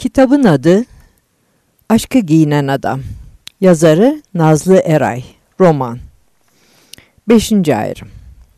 Kitabın adı Aşkı Giyinen Adam. Yazarı Nazlı Eray. Roman. 5. ayrım.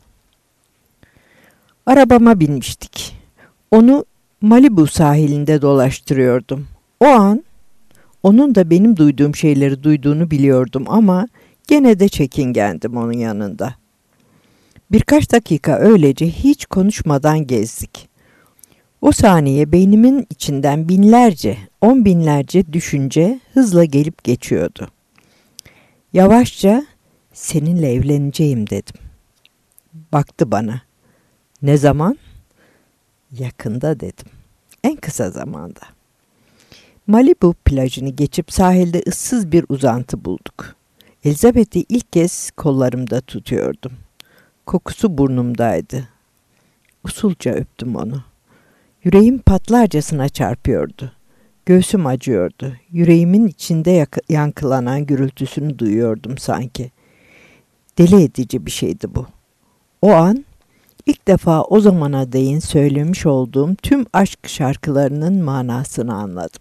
Arabama binmiştik. Onu Malibu sahilinde dolaştırıyordum. O an onun da benim duyduğum şeyleri duyduğunu biliyordum ama gene de çekingendim onun yanında. Birkaç dakika öylece hiç konuşmadan gezdik. O saniye beynimin içinden binlerce, 10 binlerce düşünce hızla gelip geçiyordu. Yavaşça seninle evleneceğim dedim. Baktı bana. Ne zaman? Yakında dedim. En kısa zamanda. Malibu plajını geçip sahilde ıssız bir uzantı bulduk. Elizabeth'i ilk kez kollarımda tutuyordum. Kokusu burnumdaydı. Usulca öptüm onu. Yüreğim patlarcasına çarpıyordu. Göğsüm acıyordu. Yüreğimin içinde yankılanan gürültüsünü duyuyordum sanki. Deli edici bir şeydi bu. O an ilk defa o zamana değin söylemiş olduğum tüm aşk şarkılarının manasını anladım.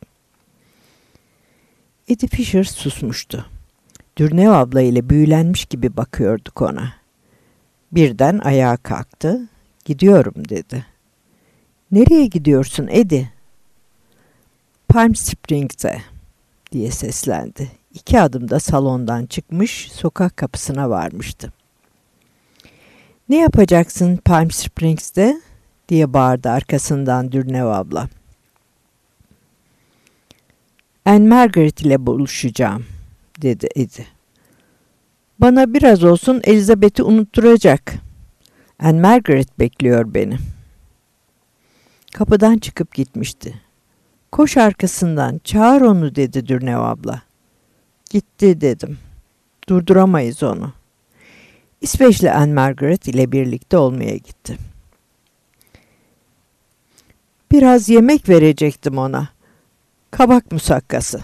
Eddie Fisher susmuştu. Dürnev abla ile büyülenmiş gibi bakıyorduk ona. Birden ayağa kalktı. Gidiyorum dedi. Nereye gidiyorsun Eddie? Palm Springs'e diye seslendi. 2 adımda salondan çıkmış, sokak kapısına varmıştı. Ne yapacaksın Palm Springs'te? Diye bağırdı arkasından Dürnev abla. Anne Margaret ile buluşacağım dedi Eddie. Bana biraz olsun Elizabeth'i unutturacak. Anne Margaret bekliyor beni. Kapıdan çıkıp gitmişti. Koş arkasından, çağır onu dedi Dürnev abla. Gitti dedim. Durduramayız onu. İsveçli Anne Margaret ile birlikte olmaya gitti. Biraz yemek verecektim ona. Kabak musakkası.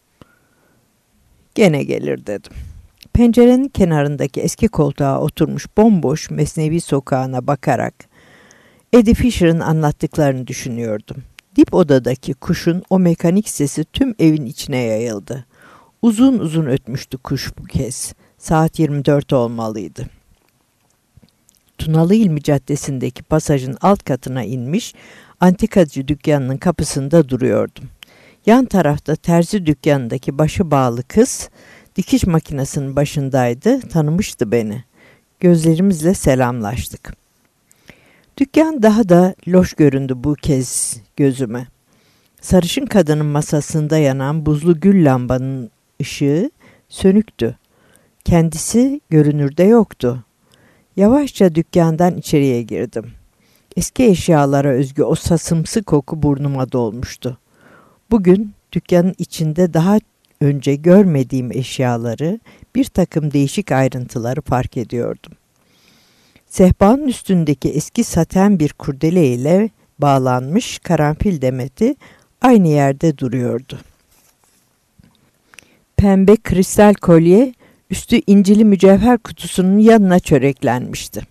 Gene gelir dedim. Pencerenin kenarındaki eski koltuğa oturmuş bomboş Mesnevi sokağına bakarak Eddie Fisher'ın anlattıklarını düşünüyordum. Dip odadaki kuşun o mekanik sesi tüm evin içine yayıldı. Uzun uzun ötmüştü kuş bu kez. Saat 24 olmalıydı. Tunalı İlmi Caddesi'ndeki pasajın alt katına inmiş, antikacı dükkanının kapısında duruyordum. Yan tarafta terzi dükkanındaki başı bağlı kız, dikiş makinesinin başındaydı, tanımıştı beni. Gözlerimizle selamlaştık. Dükkan daha da loş göründü bu kez gözüme. Sarışın kadının masasında yanan buzlu gül lambanın ışığı sönüktü. Kendisi görünürde yoktu. Yavaşça dükkandan içeriye girdim. Eski eşyalara özgü o sasımsı koku burnuma dolmuştu. Bugün dükkanın içinde daha önce görmediğim eşyaları, bir takım değişik ayrıntıları fark ediyordum. Sehpanın üstündeki eski saten bir kurdele ile bağlanmış karanfil demeti aynı yerde duruyordu. Pembe kristal kolye üstü incili mücevher kutusunun yanına çöreklenmişti.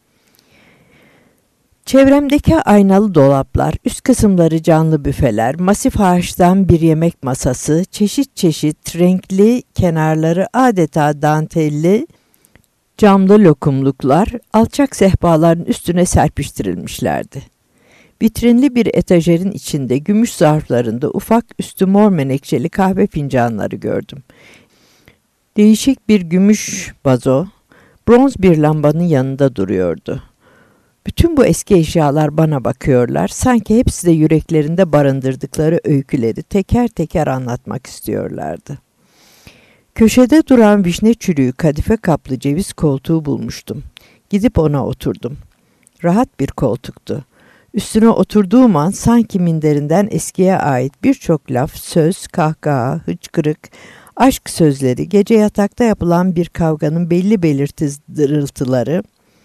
Çevremdeki aynalı dolaplar, üst kısımları canlı büfeler, masif ağaçtan bir yemek masası, çeşit çeşit renkli, kenarları adeta dantelli camlı lokumluklar alçak sehpaların üstüne serpiştirilmişlerdi. Vitrinli bir etajerin içinde gümüş zarflarında ufak üstü mor menekşeli kahve fincanları gördüm. Değişik bir gümüş vazo, bronz bir lambanın yanında duruyordu. Bütün bu eski eşyalar bana bakıyorlar, sanki hepsi de yüreklerinde barındırdıkları öyküleri teker teker anlatmak istiyorlardı. Köşede duran vişne çürüğü kadife kaplı ceviz koltuğu bulmuştum. Gidip ona oturdum. Rahat bir koltuktu. Üstüne oturduğum an sanki minderinden eskiye ait birçok laf, söz, kahkaha, hıçkırık, aşk sözleri, gece yatakta yapılan bir kavganın belli belirsiz dırıltıları,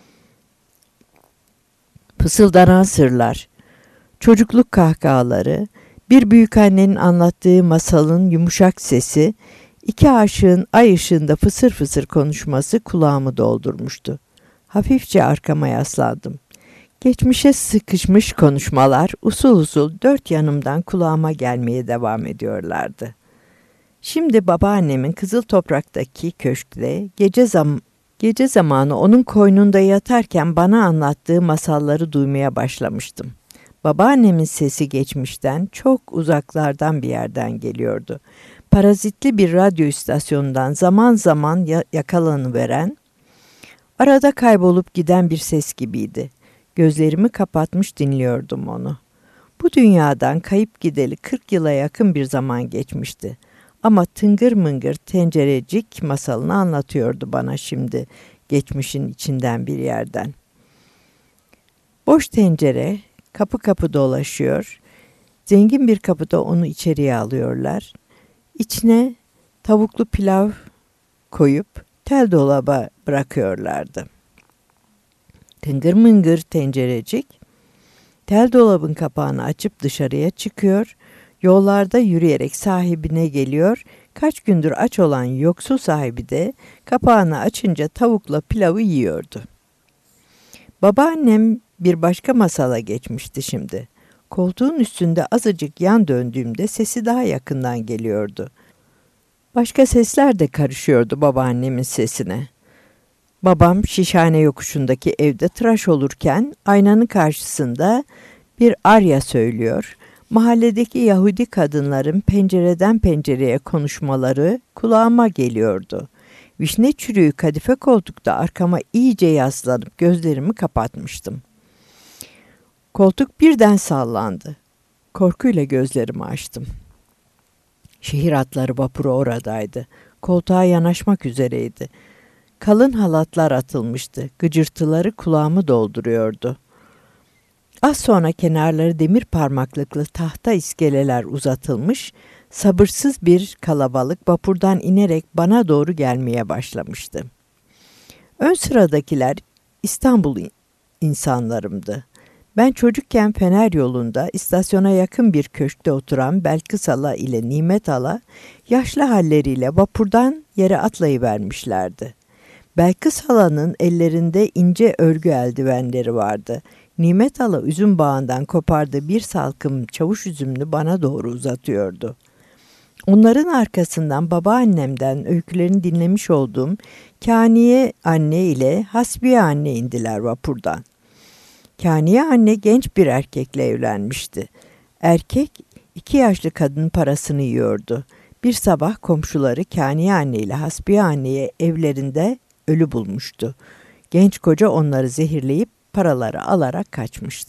fısıldanan sırlar, çocukluk kahkahaları, bir büyükannenin anlattığı masalın yumuşak sesi, 2 aşığın ay ışığında fısır fısır konuşması kulağımı doldurmuştu. Hafifçe arkama yaslandım. Geçmişe sıkışmış konuşmalar usul usul dört yanımdan kulağıma gelmeye devam ediyorlardı. Şimdi babaannemin Kızıl Toprak'taki köşkte gece zamanı onun koynunda yatarken bana anlattığı masalları duymaya başlamıştım. Babaannemin sesi geçmişten, çok uzaklardan bir yerden geliyordu. Parazitli bir radyo istasyonundan zaman zaman yakalanıveren, arada kaybolup giden bir ses gibiydi. Gözlerimi kapatmış dinliyordum onu. Bu dünyadan kayıp gideli 40 yıla yakın bir zaman geçmişti. Ama tıngır mıngır tencerecik masalını anlatıyordu bana şimdi, geçmişin içinden bir yerden. Boş tencere kapı kapı dolaşıyor, zengin bir kapıda onu içeriye alıyorlar. İçine tavuklu pilav koyup tel dolaba bırakıyorlardı. Tıngır mıngır tencerecik tel dolabın kapağını açıp dışarıya çıkıyor, yollarda yürüyerek sahibine geliyor, kaç gündür aç olan yoksul sahibi de kapağını açınca tavukla pilavı yiyordu. Babaannem bir başka masala geçmişti şimdi. Koltuğun üstünde azıcık yan döndüğümde sesi daha yakından geliyordu. Başka sesler de karışıyordu babaannemin sesine. Babam Şişhane yokuşundaki evde tıraş olurken aynanın karşısında bir arya söylüyor. Mahalledeki Yahudi kadınların pencereden pencereye konuşmaları kulağıma geliyordu. Vişne çürüğü kadife koltukta arkama iyice yaslanıp gözlerimi kapatmıştım. Koltuk birden sallandı. Korkuyla gözlerimi açtım. Şehir atları vapuru oradaydı. Koltuğa yanaşmak üzereydi. Kalın halatlar atılmıştı. Gıcırtıları kulağımı dolduruyordu. Az sonra kenarları demir parmaklıklı tahta iskeleler uzatılmış, sabırsız bir kalabalık vapurdan inerek bana doğru gelmeye başlamıştı. Ön sıradakiler İstanbul insanlarımdı. Ben çocukken Fener yolunda istasyona yakın bir köşkte oturan Belkıs Hala ile Nimet Hala yaşlı halleriyle vapurdan yere atlayıvermişlerdi. Belkıs Hala'nın ellerinde ince örgü eldivenleri vardı. Nimet Hala üzüm bağından kopardığı bir salkım çavuş üzümünü bana doğru uzatıyordu. Onların arkasından babaannemden öykülerini dinlemiş olduğum Kaniye anne ile Hasbiye anne indiler vapurdan. Kaniye anne genç bir erkekle evlenmişti. Erkek 2 yaşlı kadının parasını yiyordu. Bir sabah komşuları Kaniye anne ile Hasbiye anneyi evlerinde ölü bulmuştu. Genç koca onları zehirleyip paraları alarak kaçmıştı.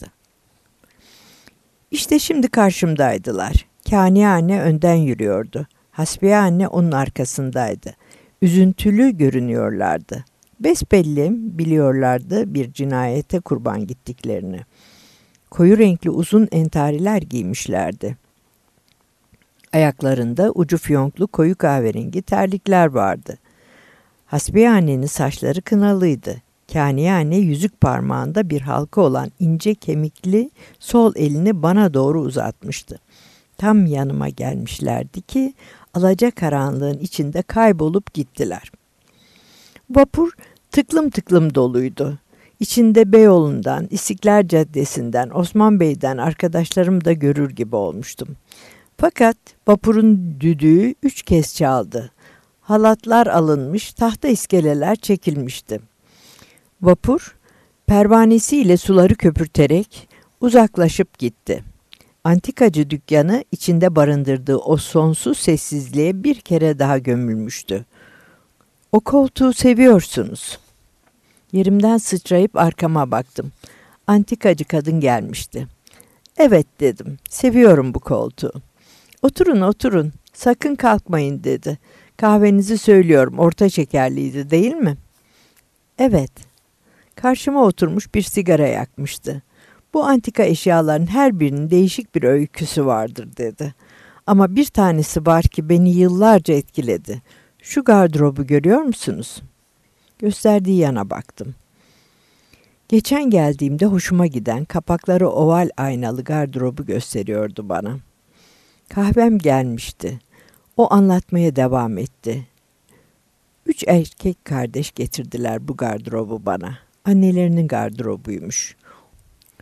İşte şimdi karşımdaydılar. Kaniye anne önden yürüyordu. Hasbiye anne onun arkasındaydı. Üzüntülü görünüyorlardı. Besbelli biliyorlardı bir cinayete kurban gittiklerini. Koyu renkli uzun entariler giymişlerdi. Ayaklarında ucu fiyonklu koyu kahverengi terlikler vardı. Hasbiye annenin saçları kınalıydı. Kaniye anne yüzük parmağında bir halka olan ince kemikli sol elini bana doğru uzatmıştı. Tam yanıma gelmişlerdi ki alacakaranlığın içinde kaybolup gittiler. Vapur tıklım tıklım doluydu. İçinde Beyoğlu'ndan, İstiklal Caddesi'nden, Osman Bey'den arkadaşlarımı da görür gibi olmuştum. Fakat vapurun düdüğü 3 kez çaldı. Halatlar alınmış, tahta iskeleler çekilmişti. Vapur, pervanesiyle suları köpürterek uzaklaşıp gitti. Antikacı dükkanı içinde barındırdığı o sonsuz sessizliğe bir kere daha gömülmüştü. O koltuğu seviyorsunuz. Yerimden sıçrayıp arkama baktım. Antikacı kadın gelmişti. Evet dedim, seviyorum bu koltuğu. Oturun oturun, sakın kalkmayın dedi. Kahvenizi söylüyorum, orta şekerliydi değil mi? Evet. Karşıma oturmuş bir sigara yakmıştı. Bu antika eşyaların her birinin değişik bir öyküsü vardır dedi. Ama bir tanesi var ki beni yıllarca etkiledi. Şu gardırobu görüyor musunuz? Gösterdiği yana baktım. Geçen geldiğimde hoşuma giden kapakları oval aynalı gardırobu gösteriyordu bana. Kahvem gelmişti. O anlatmaya devam etti. 3 erkek kardeş getirdiler bu gardırobu bana. Annelerinin gardırobuymuş.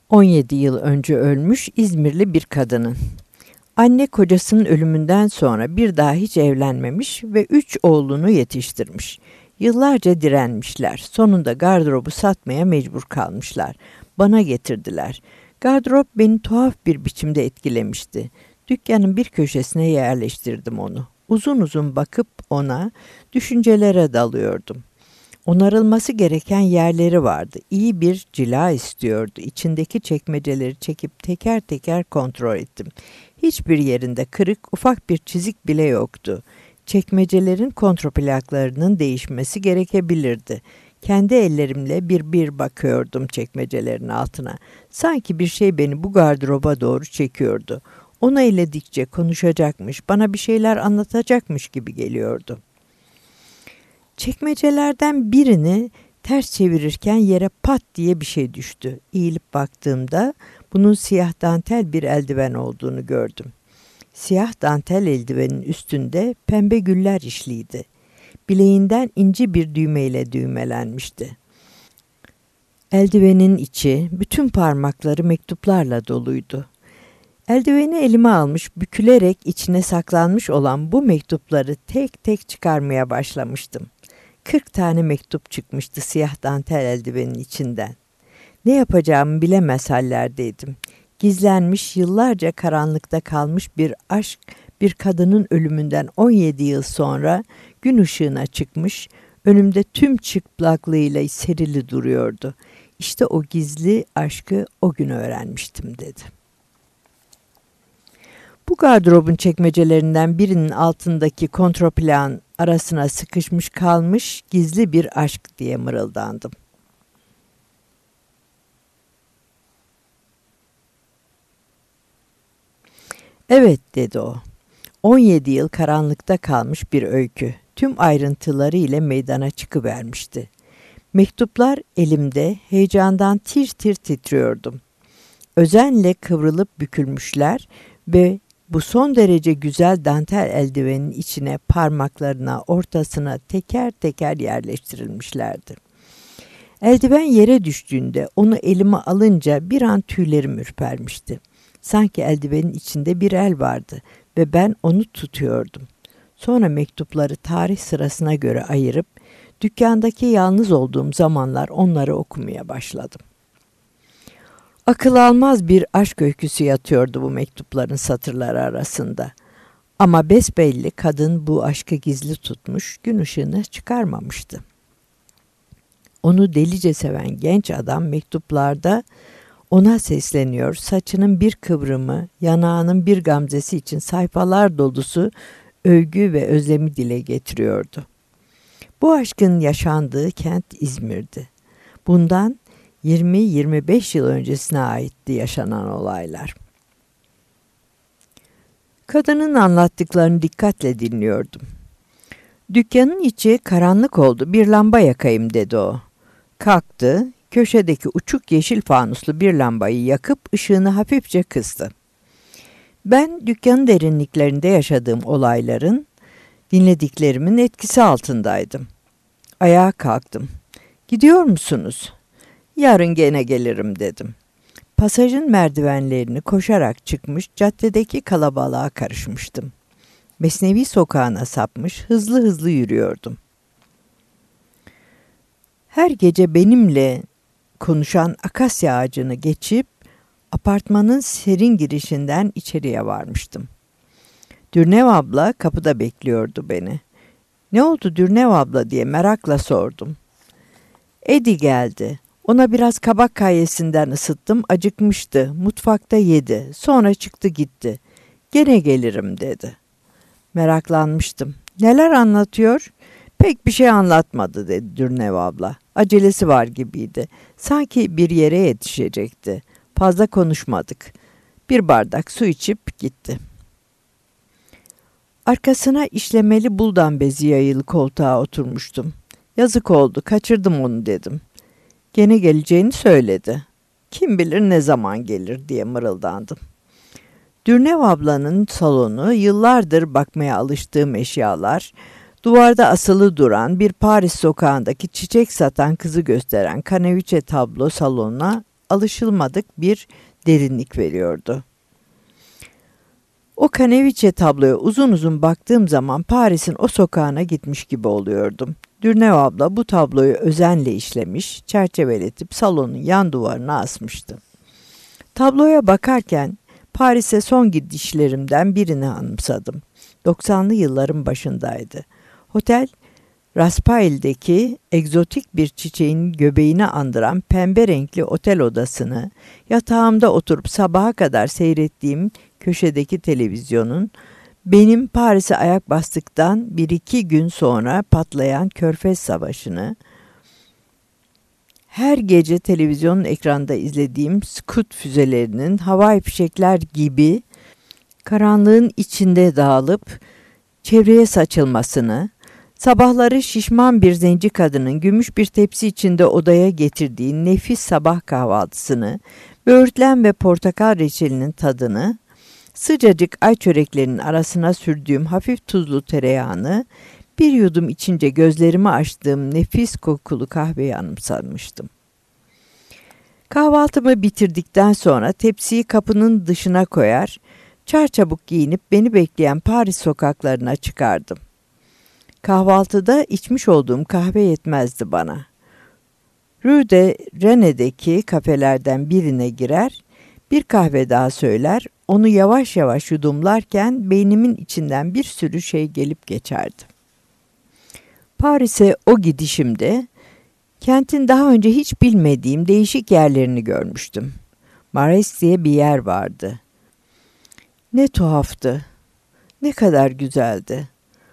17 yıl önce ölmüş İzmirli bir kadının. Anne kocasının ölümünden sonra bir daha hiç evlenmemiş ve 3 oğlunu yetiştirmiş. Yıllarca direnmişler. Sonunda gardırobu satmaya mecbur kalmışlar. Bana getirdiler. Gardırop beni tuhaf bir biçimde etkilemişti. Dükkanın bir köşesine yerleştirdim onu. Uzun uzun bakıp ona, düşüncelere dalıyordum. Onarılması gereken yerleri vardı. İyi bir cila istiyordu. İçindeki çekmeceleri çekip teker teker kontrol ettim. Hiçbir yerinde kırık, ufak bir çizik bile yoktu. Çekmecelerin kontroplaklarının değişmesi gerekebilirdi. Kendi ellerimle bir bir bakıyordum çekmecelerin altına. Sanki bir şey beni bu gardıroba doğru çekiyordu. Onu elledikçe konuşacakmış, bana bir şeyler anlatacakmış gibi geliyordu. Çekmecelerden birini ters çevirirken yere pat diye bir şey düştü. Eğilip baktığımda bunun siyah dantel bir eldiven olduğunu gördüm. Siyah dantel eldivenin üstünde pembe güller işliydi. Bileğinden ince bir düğmeyle düğmelenmişti. Eldivenin içi, bütün parmakları mektuplarla doluydu. Eldiveni elime almış, bükülerek içine saklanmış olan bu mektupları tek tek çıkarmaya başlamıştım. 40 tane mektup çıkmıştı siyah dantel eldivenin içinden. Ne yapacağımı bilemez hallerdeydim. Gizlenmiş, yıllarca karanlıkta kalmış bir aşk, bir kadının ölümünden 17 yıl sonra gün ışığına çıkmış, önümde tüm çıplaklığıyla serili duruyordu. İşte o gizli aşkı o gün öğrenmiştim dedi. Bu gardırobun çekmecelerinden birinin altındaki kontroplağın arasına sıkışmış kalmış gizli bir aşk diye mırıldandım. Evet dedi o. 17 yıl karanlıkta kalmış bir öykü. Tüm ayrıntıları ile meydana çıkıvermişti. Mektuplar elimde, heyecandan tir tir titriyordum. Özenle kıvrılıp bükülmüşler ve bu son derece güzel dantel eldivenin içine, parmaklarına, ortasına teker teker yerleştirilmişlerdi. Eldiven yere düştüğünde onu elime alınca bir an tüylerim ürpermişti. Sanki eldivenin içinde bir el vardı ve ben onu tutuyordum. Sonra mektupları tarih sırasına göre ayırıp dükkandaki yalnız olduğum zamanlar onları okumaya başladım. Akıl almaz bir aşk öyküsü yatıyordu bu mektupların satırları arasında. Ama besbelli kadın bu aşkı gizli tutmuş, gün ışığına çıkarmamıştı. Onu delice seven genç adam mektuplarda ona sesleniyor, saçının bir kıvrımı, yanağının bir gamzesi için sayfalar dolusu övgü ve özlemi dile getiriyordu. Bu aşkın yaşandığı kent İzmir'di. Bundan 20-25 yıl öncesine aitti yaşanan olaylar. Kadının anlattıklarını dikkatle dinliyordum. Dükkanın içi karanlık oldu, bir lamba yakayım dedi o. Kalktı, köşedeki uçuk yeşil fanuslu bir lambayı yakıp ışığını hafifçe kıstı. Ben dükkanın derinliklerinde yaşadığım olayların, dinlediklerimin etkisi altındaydım. Ayağa kalktım. Gidiyor musunuz? Yarın gene gelirim dedim. Pasajın merdivenlerini koşarak çıkmış, caddedeki kalabalığa karışmıştım. Mesnevi sokağına sapmış, hızlı hızlı yürüyordum. Her gece benimle konuşan akasya ağacını geçip apartmanın serin girişinden içeriye varmıştım. Dürnev abla kapıda bekliyordu beni. Ne oldu Dürnev abla diye merakla sordum. Edi geldi. Ona biraz kabak kayesinden ısıttım, acıkmıştı. Mutfakta yedi. Sonra çıktı gitti. Gene gelirim dedi. Meraklanmıştım. Neler anlatıyor? Pek bir şey anlatmadı dedi Dürnev abla. Acelesi var gibiydi. Sanki bir yere yetişecekti. Fazla konuşmadık. Bir bardak su içip gitti. Arkasına işlemeli buldan bezi yayılı koltuğa oturmuştum. Yazık oldu, kaçırdım onu dedim. Gene geleceğini söyledi. Kim bilir ne zaman gelir diye mırıldandım. Dürnev ablanın salonu, yıllardır bakmaya alıştığım eşyalar, duvarda asılı duran bir Paris sokağındaki çiçek satan kızı gösteren kaneviçe tablo salonuna alışılmadık bir derinlik veriyordu. O Kaneviçe tabloya uzun uzun baktığım zaman Paris'in o sokağına gitmiş gibi oluyordum. Dürnev abla bu tabloyu özenle işlemiş, çerçeveletip salonun yan duvarına asmıştı. Tabloya bakarken Paris'e son gidişlerimden birini anımsadım. 90'lı yılların başındaydı. Hotel, Raspail'deki egzotik bir çiçeğin göbeğini andıran pembe renkli otel odasını, yatağımda oturup sabaha kadar seyrettiğim köşedeki televizyonun, benim Paris'e ayak bastıktan 1-2 gün sonra patlayan Körfez Savaşı'nı, her gece televizyonun ekranda izlediğim Scud füzelerinin havai fişekler gibi karanlığın içinde dağılıp çevreye saçılmasını, sabahları şişman bir zenci kadının gümüş bir tepsi içinde odaya getirdiği nefis sabah kahvaltısını, böğürtlen ve portakal reçelinin tadını, sıcacık ay çöreklerinin arasına sürdüğüm hafif tuzlu tereyağını, bir yudum içince gözlerimi açtığım nefis kokulu kahveyi anımsamıştım. Kahvaltımı bitirdikten sonra tepsiyi kapının dışına koyar, çarçabuk giyinip beni bekleyen Paris sokaklarına çıkardım. Kahvaltıda içmiş olduğum kahve yetmezdi bana. Rue de René'deki kafelerden birine girer, bir kahve daha söyler, onu yavaş yavaş yudumlarken beynimin içinden bir sürü şey gelip geçerdi. Paris'e o gidişimde kentin daha önce hiç bilmediğim değişik yerlerini görmüştüm. Marais diye bir yer vardı. Ne tuhaftı, ne kadar güzeldi.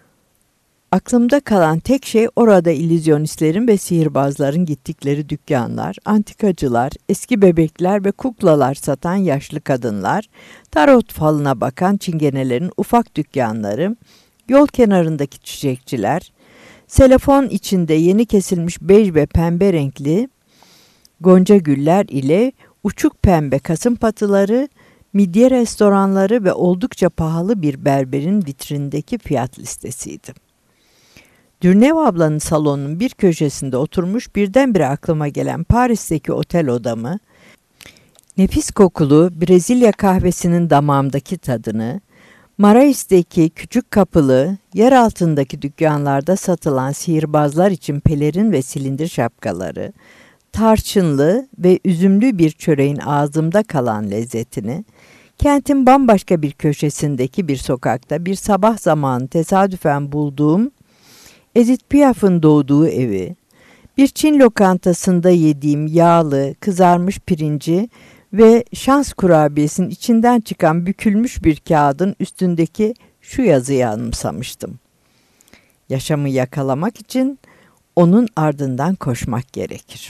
Aklımda kalan tek şey orada illüzyonistlerin ve sihirbazların gittikleri dükkanlar, antikacılar, eski bebekler ve kuklalar satan yaşlı kadınlar, tarot falına bakan çingenelerin ufak dükkanları, yol kenarındaki çiçekçiler, selofon içinde yeni kesilmiş bej ve pembe renkli gonca güller ile uçuk pembe kasım patıları, midye restoranları ve oldukça pahalı bir berberin vitrindeki fiyat listesiydi. Dürnev ablanın salonunun bir köşesinde oturmuş birdenbire aklıma gelen Paris'teki otel odamı, nefis kokulu Brezilya kahvesinin damağımdaki tadını, Marais'teki küçük kapılı, yer altındaki dükkanlarda satılan sihirbazlar için pelerin ve silindir şapkaları, tarçınlı ve üzümlü bir çöreğin ağzımda kalan lezzetini, kentin bambaşka bir köşesindeki bir sokakta bir sabah zamanı tesadüfen bulduğum Edith Piaf'ın doğduğu evi, bir Çin lokantasında yediğim yağlı, kızarmış pirinci ve şans kurabiyesinin içinden çıkan bükülmüş bir kağıdın üstündeki şu yazıyı anımsamıştım. Yaşamı yakalamak için onun ardından koşmak gerekir.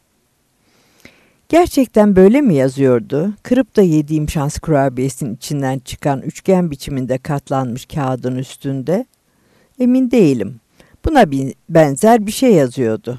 Gerçekten böyle mi yazıyordu? Kırıp da yediğim şans kurabiyesinin içinden çıkan üçgen biçiminde katlanmış kağıdın üstünde? Emin değilim. Buna benzer bir şey yazıyordu.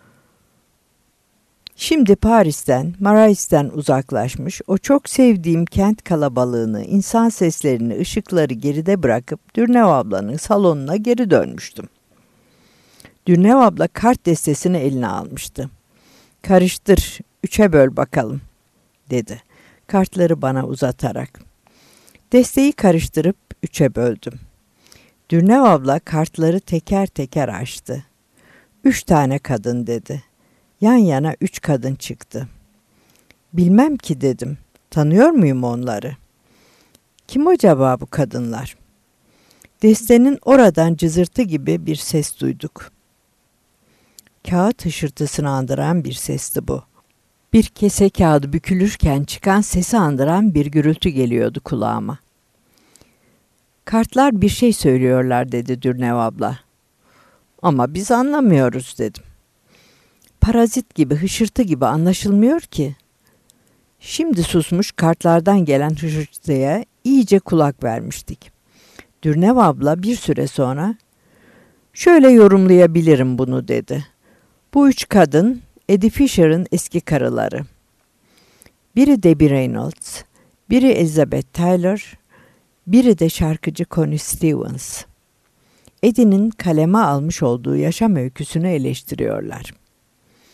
Şimdi Paris'ten, Marais'ten uzaklaşmış, o çok sevdiğim kent kalabalığını, insan seslerini, ışıkları geride bırakıp Dürnev ablanın salonuna geri dönmüştüm. Dürnev abla kart destesini eline almıştı. "Karıştır, 3'e böl bakalım," dedi, kartları bana uzatarak. Desteği karıştırıp 3'e böldüm. Dürnev abla kartları teker teker açtı. 3 tane kadın dedi. Yan yana 3 kadın çıktı. "Bilmem ki," dedim. "Tanıyor muyum onları?" "Kim acaba bu kadınlar?" Destenin oradan cızırtı gibi bir ses duyduk. Kağıt hışırtısını andıran bir sesti bu. Bir kese kağıdı bükülürken çıkan sesi andıran bir gürültü geliyordu kulağıma. "Kartlar bir şey söylüyorlar," dedi Dürnev abla. "Ama biz anlamıyoruz," dedim. "Parazit gibi, hışırtı gibi anlaşılmıyor ki." Şimdi susmuş kartlardan gelen hışırtıya iyice kulak vermiştik. Dürnev abla bir süre sonra, "Şöyle yorumlayabilirim bunu," dedi. "Bu 3 kadın Eddie Fisher'ın eski karıları. Biri Debbie Reynolds, biri Elizabeth Taylor, biri de şarkıcı Connie Stevens. Eddie'nin kaleme almış olduğu yaşam öyküsünü eleştiriyorlar.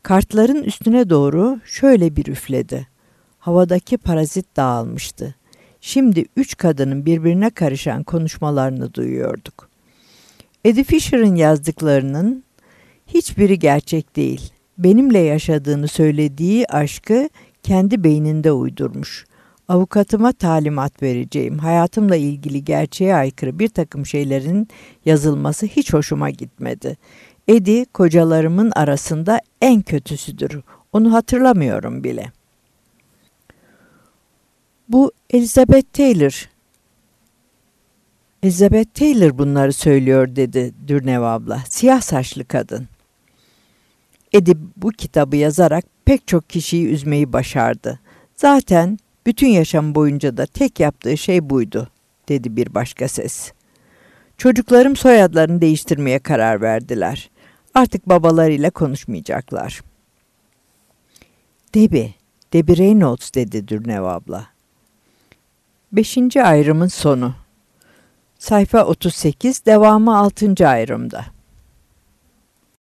Kartların üstüne doğru şöyle bir üfledi. Havadaki parazit dağılmıştı. Şimdi 3 kadının birbirine karışan konuşmalarını duyuyorduk. Eddie Fisher'ın yazdıklarının hiçbiri gerçek değil. Benimle yaşadığını söylediği aşkı kendi beyninde uydurmuş. Avukatıma talimat vereceğim. Hayatımla ilgili gerçeğe aykırı bir takım şeylerin yazılması hiç hoşuma gitmedi. Eddie kocalarımın arasında en kötüsüdür. Onu hatırlamıyorum bile. Bu Elizabeth Taylor. Elizabeth Taylor bunları söylüyor dedi Dürnev abla. Siyah saçlı kadın. Eddie bu kitabı yazarak pek çok kişiyi üzmeyi başardı. Zaten bütün yaşam boyunca da tek yaptığı şey buydu, dedi bir başka ses. Çocuklarım soyadlarını değiştirmeye karar verdiler. Artık babalarıyla konuşmayacaklar. Debbie Reynolds, dedi Dürnev abla. 5. ayrımın sonu. Sayfa 38, devamı 6. ayrımda.